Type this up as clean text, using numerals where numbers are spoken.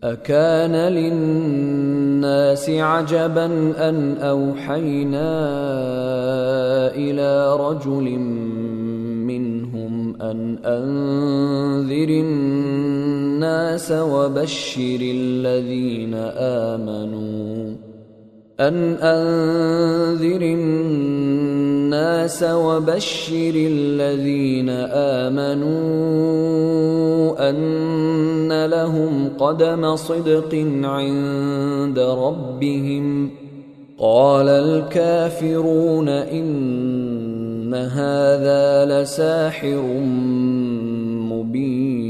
أكان للناس عجبا أن أوحينا إلى رجل منهم أن أنذر الناس وبشر الذين آمنوا أن لهم قدم صدق عند ربهم. قال الكافرون إن هذا لساحر مبين.